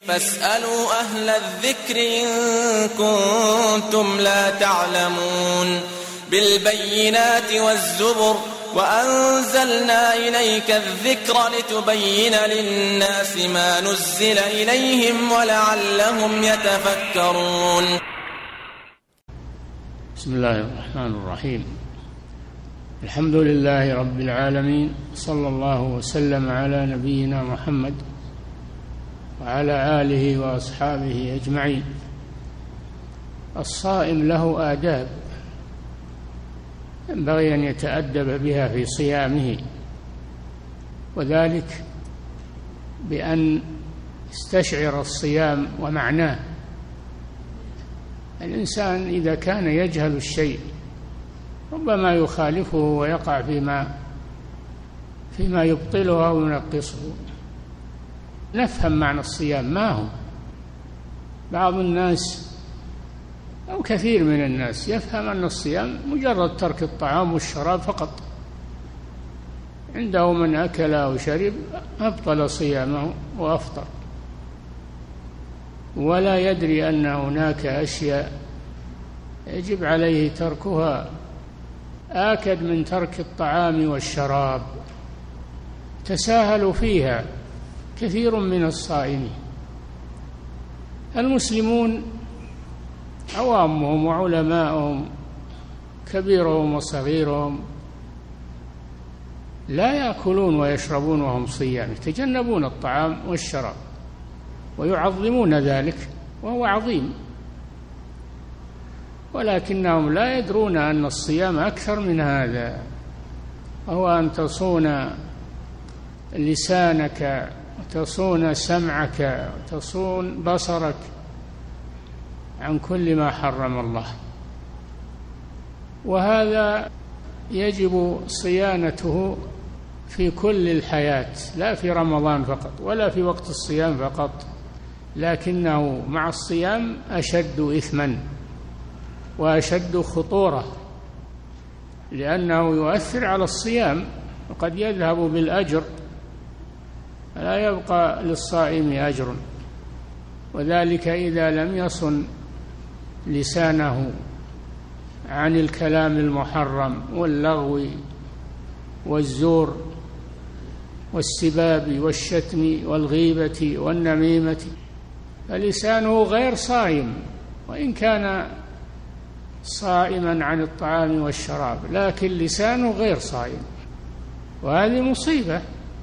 فاسألوا أهل الذكر إن كنتم لا تعلمون بالبينات والزبر وأنزلنا إليك الذكر لتبين للناس ما نزل إليهم ولعلهم يتفكرون. بسم الله الرحمن الرحيم. الحمد لله رب العالمين، صلى الله وسلم على نبينا محمد وعلى آله وأصحابه أجمعين. الصائم له آداب ينبغي أن يتأدب بها في صيامه، وذلك بأن يستشعر الصيام ومعناه. الإنسان إذا كان يجهل الشيء ربما يخالفه ويقع فيما يبطله أو ينقصه. نفهم معنى الصيام ما هو. بعض الناس أو كثير من الناس يفهم أن الصيام مجرد ترك الطعام والشراب فقط، عنده من أكل أو شرب أبطل صيامه وأفطر، ولا يدري أن هناك أشياء يجب عليه تركها آكد من ترك الطعام والشراب، تساهل فيها كثير من الصائمين. المسلمون عوامهم وعلماءهم كبيرهم وصغيرهم لا يأكلون ويشربون وهم صيام، يتجنبون الطعام والشراب ويعظمون ذلك وهو عظيم، ولكنهم لا يدرون أن الصيام أكثر من هذا، وهو أن تصون لسانك وتصون سمعك وتصون بصرك عن كل ما حرم الله، وهذا يجب صيانته في كل الحياة، لا في رمضان فقط ولا في وقت الصيام فقط، لكنه مع الصيام أشد إثما وأشد خطورة، لأنه يؤثر على الصيام وقد يذهب بالأجر، لا يبقى للصائم أجر. وذلك إذا لم يصن لسانه عن الكلام المحرم واللغو والزور والسباب والشتم والغيبة والنميمة، فلسانه غير صائم وإن كان صائما عن الطعام والشراب، لكن لسانه غير صائم، وهذه مصيبة.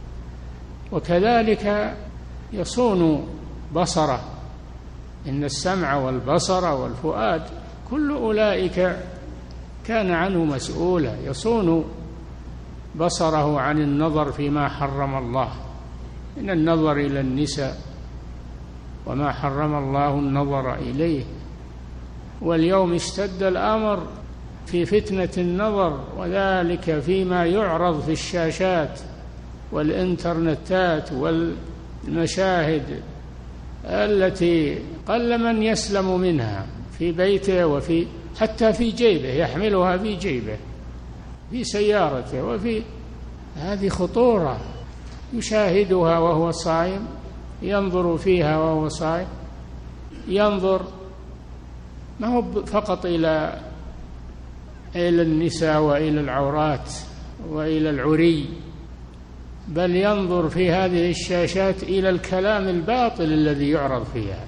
وكذلك يصون بصره، إن السمع والبصر والفؤاد كل أولئك كان عنه مسؤولا، يصون بصره عن النظر فيما حرم الله، من النظر إلى النساء وما حرم الله النظر إليه. واليوم اشتد الأمر في فتنة النظر، وذلك فيما يعرض في الشاشات والإنترنتات والمشاهد التي قل من يسلم منها في بيته وفي حتى في جيبه، يحملها في جيبه في سيارته، وفي هذه خطورة. يشاهدها وهو صائم، ينظر فيها وهو صائم، ينظر ما هو فقط إلى النساء وإلى العورات وإلى العري، بل ينظر في هذه الشاشات إلى الكلام الباطل الذي يعرض فيها،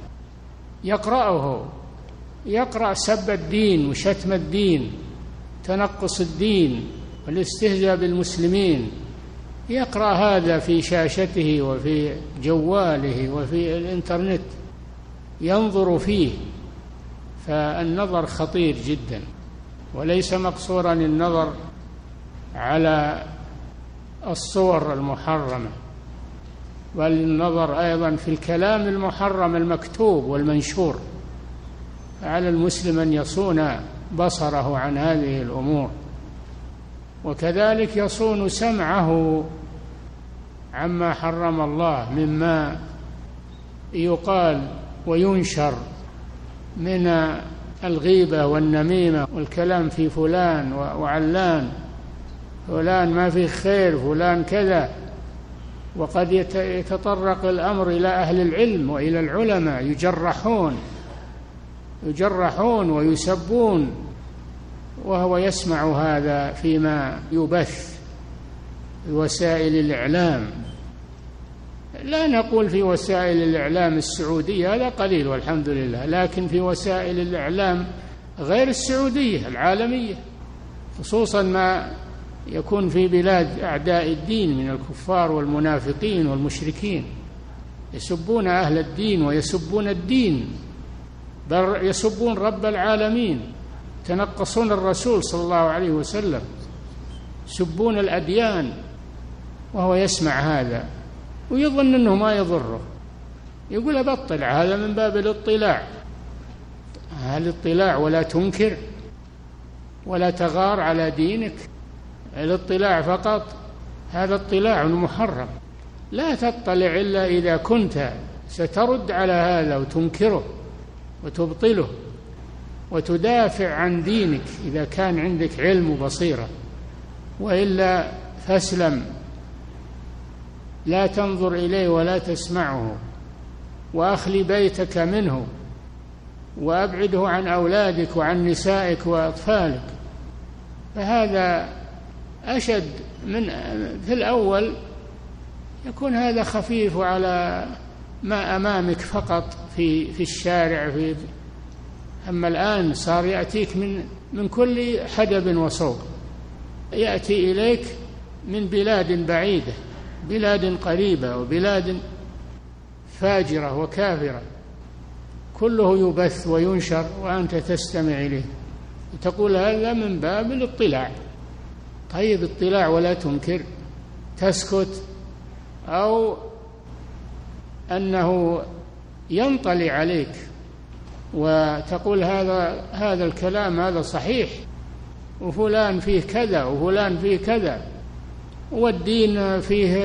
يقرأ سب الدين وشتم الدين، تنقص الدين والاستهزاء بالمسلمين، يقرأ هذا في شاشته وفي جواله وفي الإنترنت، ينظر فيه. فالنظر خطير جدا، وليس مقصورا النظر على الصور المحرمة، بل النظر أيضا في الكلام المحرم المكتوب والمنشور. على المسلم أن يصون بصره عن هذه الأمور، وكذلك يصون سمعه عما حرم الله مما يقال وينشر من الغيبة والنميمة والكلام في فلان وعلان، فلان ما في خير، فلان كذا، وقد يتطرق الأمر إلى أهل العلم وإلى العلماء يجرحون ويسبون، وهو يسمع هذا فيما يبث في وسائل الإعلام. لا نقول في وسائل الإعلام السعودية، هذا قليل والحمد لله، لكن في وسائل الإعلام غير السعودية العالمية، خصوصا ما يكون في بلاد أعداء الدين من الكفار والمنافقين والمشركين، يسبون أهل الدين ويسبون الدين، بل يسبون رب العالمين، تنقصون الرسول صلى الله عليه وسلم، يسبون الأديان، وهو يسمع هذا ويظن أنه ما يضره، يقول أبطل، هذا من باب الاطلاع. هل الاطلاع ولا تنكر ولا تغار على دينك؟ الاطلاع فقط، هذا اطلاع محرم. لا تطلع إلا إذا كنت سترد على هذا وتنكره وتبطله وتدافع عن دينك إذا كان عندك علم وبصيرة، وإلا فاسلم، لا تنظر إليه ولا تسمعه، وأخلي بيتك منه، وأبعده عن أولادك وعن نسائك وأطفالك. فهذا أشد من في الأول، يكون هذا خفيف على ما أمامك فقط في الشارع، أما الآن صار يأتيك من كل حدب وصوب، يأتي إليك من بلاد بعيدة، بلاد قريبة وبلاد فاجرة وكافرة، كله يبث وينشر وأنت تستمع إليه، تقول هذا من باب الاطلاع. طيب اطلاع ولا تنكر، تسكت، أو أنه ينطلي عليك وتقول هذا الكلام هذا صحيح، وفلان فيه كذا وفلان فيه كذا، والدين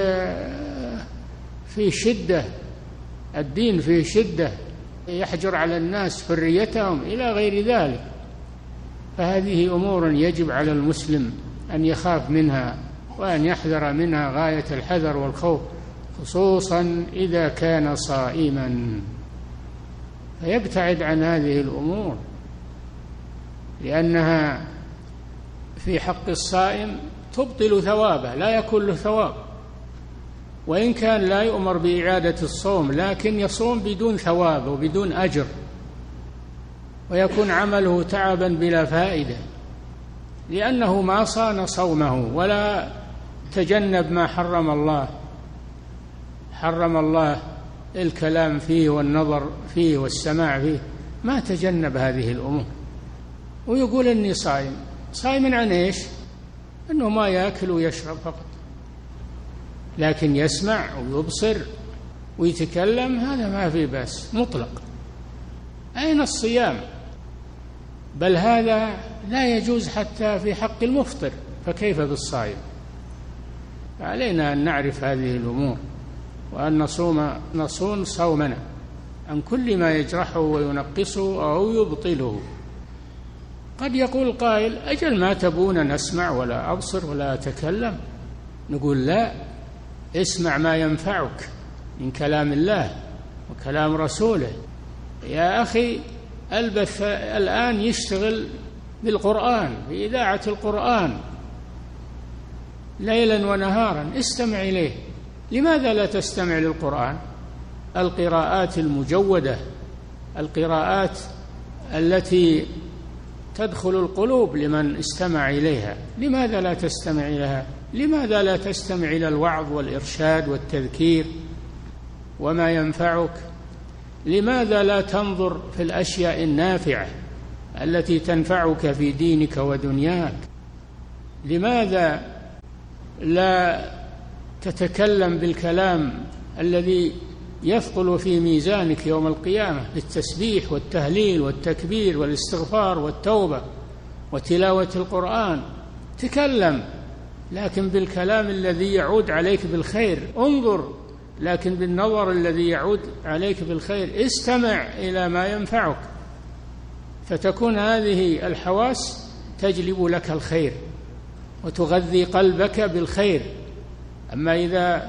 فيه شدة، الدين فيه شدة، يحجر على الناس حريتهم إلى غير ذلك. فهذه أمور يجب على المسلم أن يخاف منها وأن يحذر منها غاية الحذر والخوف، خصوصا إذا كان صائما، فيبتعد عن هذه الأمور، لأنها في حق الصائم تبطل ثوابه، لا يكون له ثواب، وإن كان لا يؤمر بإعادة الصوم، لكن يصوم بدون ثواب وبدون أجر، ويكون عمله تعبا بلا فائدة، لأنه ما صان صومه ولا تجنب ما حرم الله. حرم الله الكلام فيه والنظر فيه والسماع فيه، ما تجنب هذه الأمور، ويقول إني صائم. صائم عن إيش؟ أنه ما يأكل ويشرب فقط، لكن يسمع ويبصر ويتكلم، هذا ما في بأس مطلق. أين الصيام؟ بل هذا لا يجوز حتى في حق المفطر، فكيف بالصائم؟ علينا أن نعرف هذه الأمور، وأن نصون صومنا عن كل ما يجرحه وينقصه أو يبطله. قد يقول قائل: أجل ما تبون نسمع ولا أبصر ولا أتكلم؟ نقول: لا، اسمع ما ينفعك من كلام الله وكلام رسوله. يا أخي، البث الآن يشتغل بالقرآن، بإذاعة القرآن ليلا ونهارا، استمع إليه. لماذا لا تستمع للقرآن؟ القراءات المجودة، القراءات التي تدخل القلوب لمن استمع إليها، لماذا لا تستمع إليها؟ لماذا لا تستمع إلى الوعظ والإرشاد والتذكير وما ينفعك؟ لماذا لا تنظر في الأشياء النافعة التي تنفعك في دينك ودنياك؟ لماذا لا تتكلم بالكلام الذي يثقل في ميزانك يوم القيامة، بالتسبيح والتهليل والتكبير والاستغفار والتوبة وتلاوة القرآن؟ تكلم، لكن بالكلام الذي يعود عليك بالخير. انظر، لكن بالنظر الذي يعود عليك بالخير. استمع إلى ما ينفعك، فتكون هذه الحواس تجلب لك الخير وتغذي قلبك بالخير. أما إذا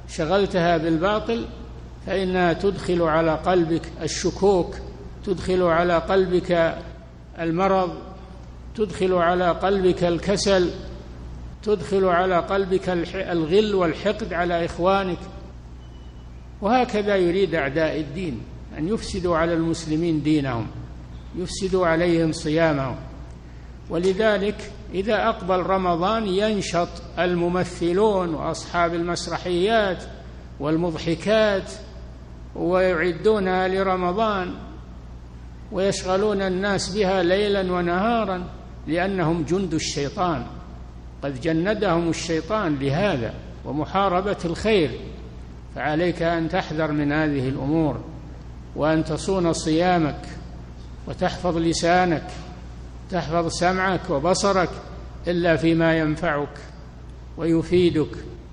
شغلتها بالباطل فإنها تدخل على قلبك الشكوك، تدخل على قلبك المرض، تدخل على قلبك الكسل، تدخل على قلبك الغل والحقد على إخوانك. وهكذا يريد أعداء الدين أن يفسدوا على المسلمين دينهم، يفسدوا عليهم صيامهم. ولذلك إذا أقبل رمضان ينشط الممثلون وأصحاب المسرحيات والمضحكات ويعدونها لرمضان ويشغلون الناس بها ليلا ونهارا، لأنهم جند الشيطان، قد جندهم الشيطان لهذا ومحاربة الخير. فعليك أن تحذر من هذه الأمور، وأن تصون صيامك وتحفظ لسانك، تحفظ سمعك وبصرك إلا فيما ينفعك ويفيدك،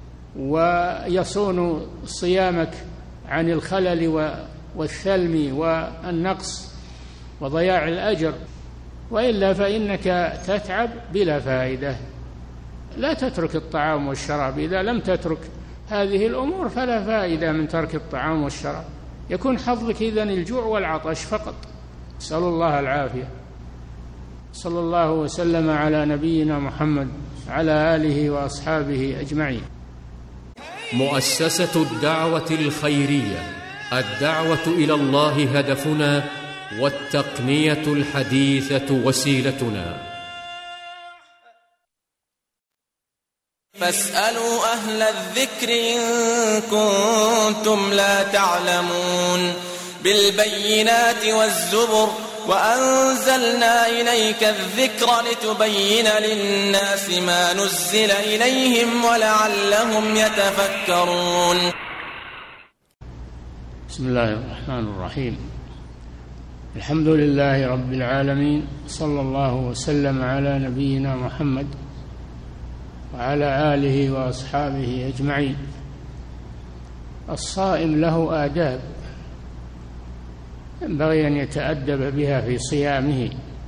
ويصون صيامك عن الخلل والثلم والنقص وضياع الأجر، وإلا فإنك تتعب بلا فائدة. لا تترك الطعام والشراب، إذا لم تترك هذه الأمور فلا فائدة من ترك الطعام والشراب، يكون حظك إذن الجوع والعطش فقط. نسأل الله العافية. صلى الله وسلم على نبينا محمد على آله وأصحابه أجمعين. مؤسسة الدعوة الخيرية، الدعوة إلى الله هدفنا، والتقنية الحديثة وسيلتنا. فاسألوا أهل الذكر إن كنتم لا تعلمون. بالبينات والزبر وأنزلنا إليك الذكر لتبين للناس ما نزل إليهم ولعلهم يتفكرون. بسم الله الرحمن الرحيم. الحمد لله رب العالمين، صلى الله وسلم على نبينا محمد وعلى آله وأصحابه أجمعين. الصائم له آداب ينبغي أن يتأدب بها في صيامه،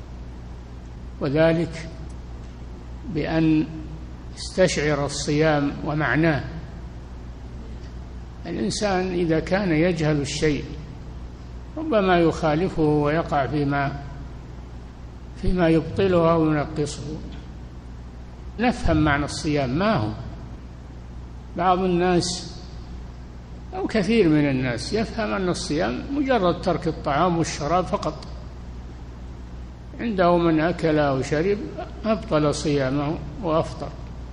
وذلك بأن يستشعر الصيام ومعناه. الإنسان إذا كان يجهل الشيء ربما يخالفه ويقع فيما يبطله أو ينقصه. نفهم معنى الصيام ما هو. بعض الناس أو كثير من الناس يفهم أن الصيام مجرد ترك الطعام والشراب فقط، عنده من أكل أو شرب أبطل صيامه وأفطر،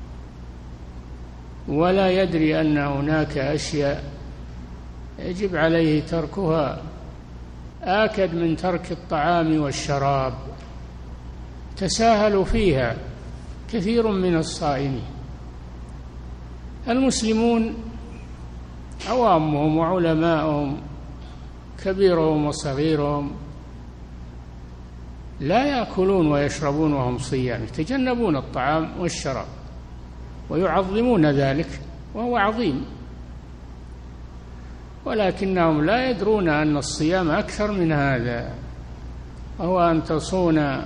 ولا يدري أن هناك أشياء يجب عليه تركها آكد من ترك الطعام والشراب، تساهلوا فيها كثير من الصائمين. المسلمون عوامهم وعلماءهم كبيرهم وصغيرهم لا يأكلون ويشربون وهم صيام، يتجنبون الطعام والشراب ويعظمون ذلك وهو عظيم، ولكنهم لا يدرون أن الصيام أكثر من هذا، وهو أن تصون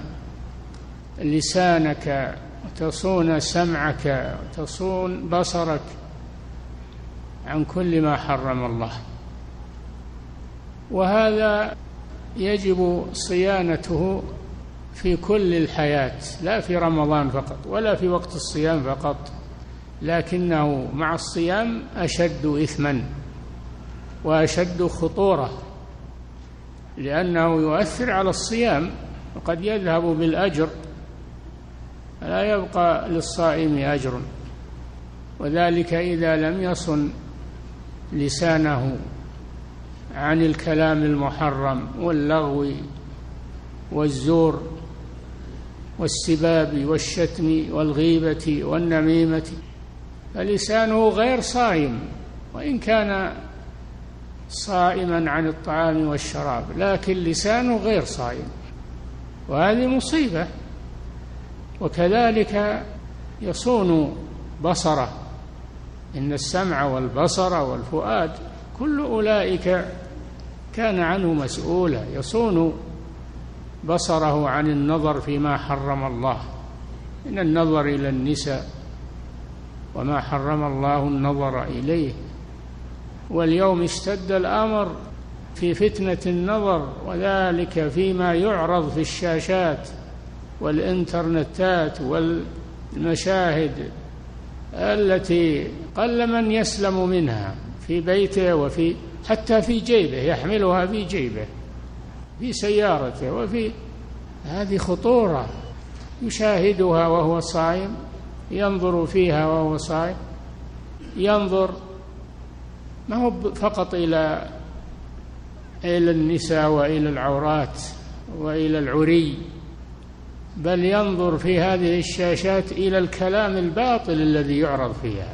لسانك وتصون سمعك وتصون بصرك عن كل ما حرم الله. وهذا يجب صيانته في كل الحياة، لا في رمضان فقط ولا في وقت الصيام فقط، لكنه مع الصيام أشد إثما وأشد خطورة، لأنه يؤثر على الصيام وقد يذهب بالأجر، لا يبقى للصائم أجر. وذلك إذا لم يصن لسانه عن الكلام المحرم واللغو والزور والسباب والشتم والغيبة والنميمة، فلسانه غير صائم وإن كان صائما عن الطعام والشراب، لكن لسانه غير صائم، وهذه مصيبة. وكذلك يصون بصره، إن السمع والبصر والفؤاد كل أولئك كان عنه مسؤولا، يصون بصره عن النظر فيما حرم الله، من النظر إلى النساء وما حرم الله النظر إليه، واليوم اشتد الأمر في فتنة النظر، وذلك فيما يعرض في الشاشات والإنترنتات والمشاهد التي قل من يسلم منها في بيته وفي حتى في جيبه، يحملها في جيبه في سيارته، وفي هذه خطورة. يشاهدها وهو صائم، ينظر فيها وهو صائم، ينظر ما هو فقط إلى النساء وإلى العورات وإلى العري، بل ينظر في هذه الشاشات إلى الكلام الباطل الذي يعرض فيها،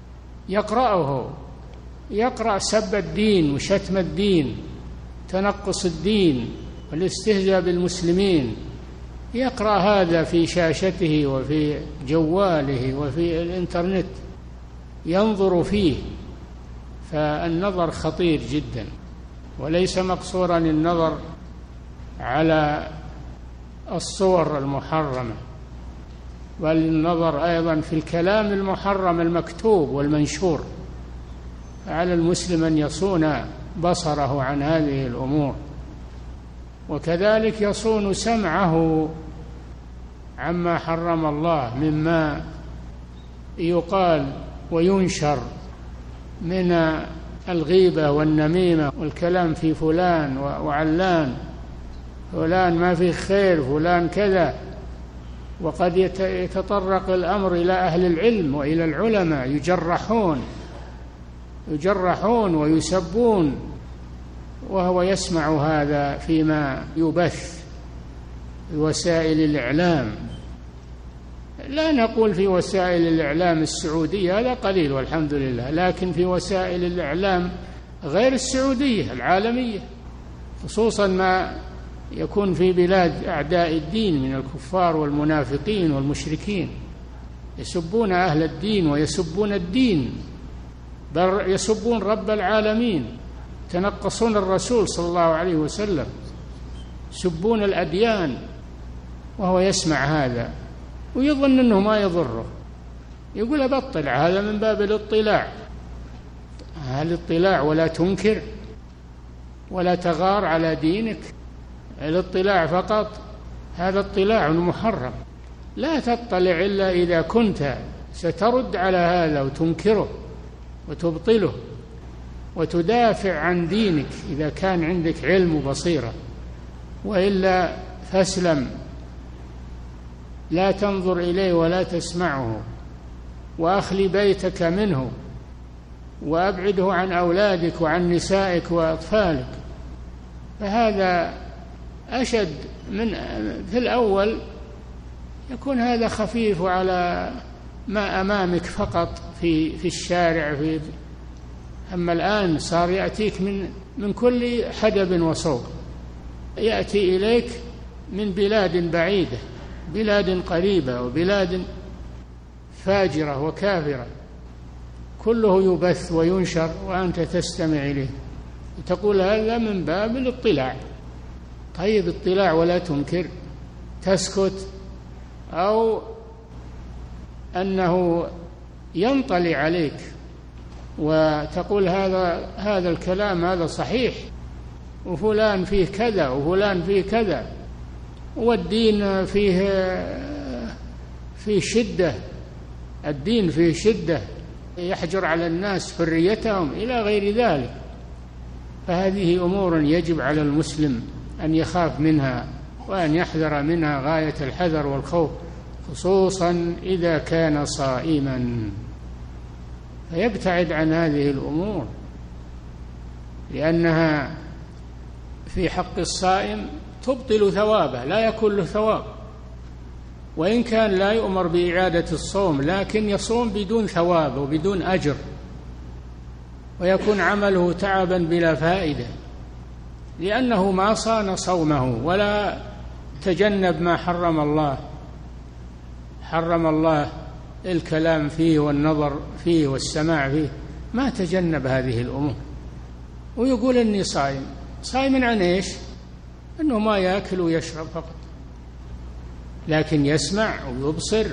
يقرأ سب الدين وشتم الدين، تنقص الدين والاستهزاء بالمسلمين، يقرأ هذا في شاشته وفي جواله وفي الإنترنت، ينظر فيه. فالنظر خطير جدا، وليس مقصورا النظر على الصور المحرمة، بل النظر أيضا في الكلام المحرم المكتوب والمنشور. على المسلم أن يصون بصره عن هذه الأمور، وكذلك يصون سمعه عما حرم الله مما يقال وينشر من الغيبة والنميمة والكلام في فلان وعلان، فلان ما فيه خير، فلان كذا. وقد يتطرق الأمر إلى أهل العلم وإلى العلماء، يجرحون ويسبون، وهو يسمع هذا فيما يبث في وسائل الإعلام. لا نقول في وسائل الإعلام السعودية، هذا قليل والحمد لله، لكن في وسائل الإعلام غير السعودية العالمية، خصوصا ما يكون في بلاد أعداء الدين من الكفار والمنافقين والمشركين، يسبون أهل الدين ويسبون الدين، بل يسبون رب العالمين، تنقصون الرسول صلى الله عليه وسلم، يسبون الأديان، وهو يسمع هذا ويظن أنه ما يضره، يقول أبطل، هذا من باب الاطلاع. هل اطلاع ولا تنكر ولا تغار على دينك؟ الاطلاع فقط، هذا اطلاع محرم. لا تطلع إلا إذا كنت سترد على هذا وتنكره وتبطله وتدافع عن دينك إذا كان عندك علم وبصيرة، وإلا فاسلم، لا تنظر إليه ولا تسمعه، وأخلي بيتك منه، وأبعده عن أولادك وعن نسائك وأطفالك. فهذا أشد من في الأول، يكون هذا خفيف على ما أمامك فقط في الشارع، أما الآن صار يأتيك من كل حدب وصوب، يأتي إليك من بلاد بعيدة، بلاد قريبة وبلاد فاجرة وكافرة، كله يبث وينشر وأنت تستمع إليه، تقول هذا من باب الاطلاع. طيب اطلاع ولا تنكر، تسكت، أو أنه ينطلي عليك وتقول هذا الكلام هذا صحيح، وفلان فيه كذا وفلان فيه كذا، والدين فيه شدة، الدين فيه شدة، يحجر على الناس حريتهم إلى غير ذلك. فهذه أمور يجب على المسلم أن يخاف منها وأن يحذر منها غاية الحذر والخوف، خصوصا إذا كان صائما، فيبتعد عن هذه الأمور، لأنها في حق الصائم تبطل ثوابه، لا يكون له ثواب، وإن كان لا يؤمر بإعادة الصوم، لكن يصوم بدون ثواب وبدون أجر، ويكون عمله تعبا بلا فائدة، لأنه ما صان صومه ولا تجنب ما حرم الله. حرم الله الكلام فيه والنظر فيه والسماع فيه، ما تجنب هذه الأمور، ويقول إني صائم. صائم عن إيش؟ أنه ما يأكل ويشرب فقط، لكن يسمع ويبصر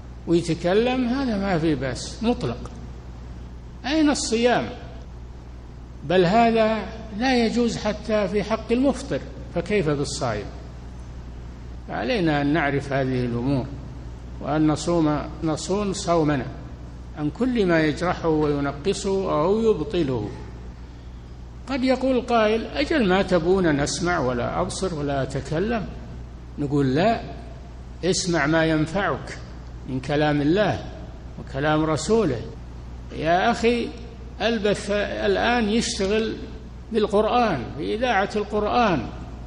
ويتكلم، هذا ما في بأس مطلق. أين الصيام؟ بل هذا لا يجوز حتى في حق المفطر، فكيف بالصائم؟ علينا أن نعرف هذه الأمور، وأن نصون صومنا عن كل ما يجرحه وينقصه أو يبطله. قد يقول قائل: أجل ما تبون نسمع ولا أبصر ولا أتكلم؟ نقول: لا، اسمع ما ينفعك من كلام الله وكلام رسوله. يا أخي، البث الآن يشتغل بالقرآن، بإذاعة القرآن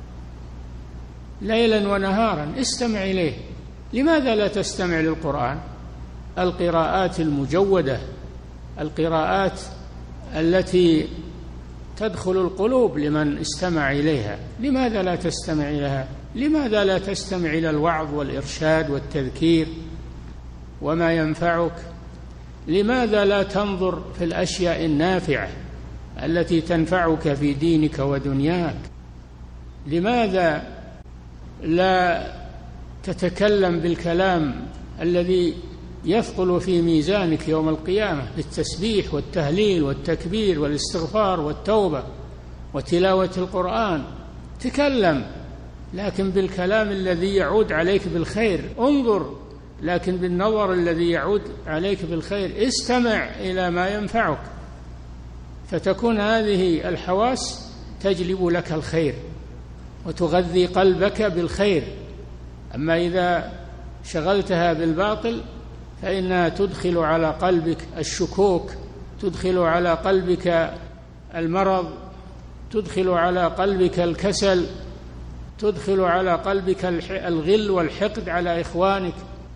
ليلا ونهارا، استمع إليه. لماذا لا تستمع للقرآن؟ القراءات المجودة، القراءات التي تدخل القلوب لمن استمع إليها، لماذا لا تستمع إليها؟ لماذا لا تستمع إلى الوعظ والإرشاد والتذكير وما ينفعك؟ لماذا لا تنظر في الأشياء النافعة التي تنفعك في دينك ودنياك؟ لماذا لا تتكلم بالكلام الذي يثقل في ميزانك يوم القيامة، بالتسبيح والتهليل والتكبير والاستغفار والتوبة وتلاوة القرآن؟ تكلم، لكن بالكلام الذي يعود عليك بالخير. انظر، لكن بالنظر الذي يعود عليك بالخير. استمع إلى ما ينفعك، فتكون هذه الحواس تجلب لك الخير وتغذي قلبك بالخير. أما إذا شغلتها بالباطل فإنها تدخل على قلبك الشكوك، تدخل على قلبك المرض، تدخل على قلبك الكسل، تدخل على قلبك الغل والحقد على إخوانك.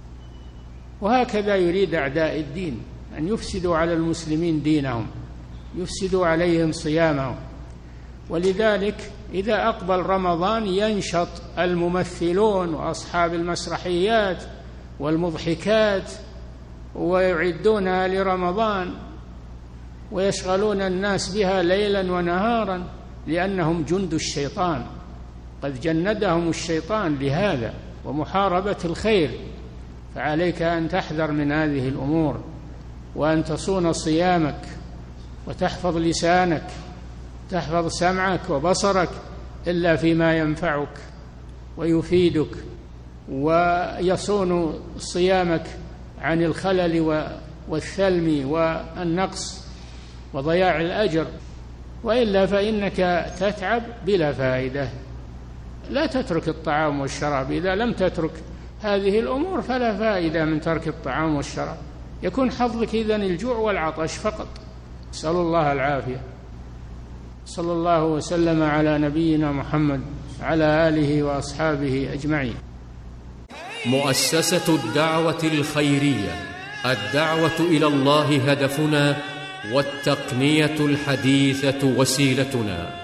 وهكذا يريد أعداء الدين أن يفسدوا على المسلمين دينهم، يفسدوا عليهم صيامهم. ولذلك إذا أقبل رمضان ينشط الممثلون وأصحاب المسرحيات والمضحكات ويعدونها لرمضان ويشغلون الناس بها ليلا ونهارا، لأنهم جند الشيطان، قد جندهم الشيطان لهذا ومحاربة الخير. فعليك أن تحذر من هذه الأمور، وأن تصون صيامك وتحفظ لسانك، تحفظ سمعك وبصرك إلا فيما ينفعك ويفيدك، ويصون صيامك عن الخلل والثلم والنقص وضياع الأجر، وإلا فإنك تتعب بلا فائدة. لا تترك الطعام والشراب، إذا لم تترك هذه الأمور فلا فائدة من ترك الطعام والشراب، يكون حظك إذن الجوع والعطش فقط. نسأل الله العافية. صلى الله وسلم على نبينا محمد على آله وأصحابه أجمعين. مؤسسة الدعوة الخيرية، الدعوة إلى الله هدفنا، والتقنية الحديثة وسيلتنا.